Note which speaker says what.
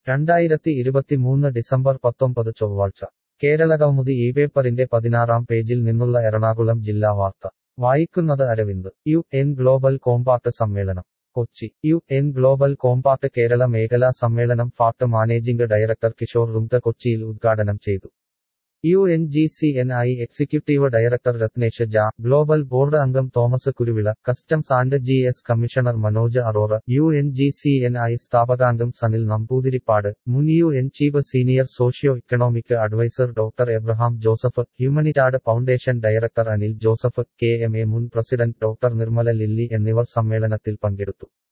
Speaker 1: 2023 December 19 ചൊവ്വാഴ്ച കേരളകൗമുദി ഈ പേപ്പറിന്റെ 16-ാം പേജിൽ നിന്നുള്ള എറണാകുളം ജില്ലാ വാർത്ത വായിക്കുന്നത് അരവിന്ദ്. UN ഗ്ലോബൽ കോമ്പാക്ട് സമ്മേളനം Kochi. UN global compact Kerala മേഖലാ സമ്മേളനം FACT managing director Kishore Runga കൊച്ചിയിൽ ഉദ്ഘാടനം ചെയ്തു. UNGCNI executive director Ratnesh Jha, global board അംഗം Thomas Kuruvila, customs and GS commissioner Manoj Arora, UNGCNI സ്ഥാപകാംഗം സനിൽ നമ്പൂതിരിപ്പാട്, മുൻ UN chief senior socio economic adviser doctor Abraham Joseph, Humanitad foundation director Anil Joseph, KMA മുൻ president doctor Nirmala Lilly എന്നിവർ സമ്മേളനത്തിൽ പങ്കെടുത്തു.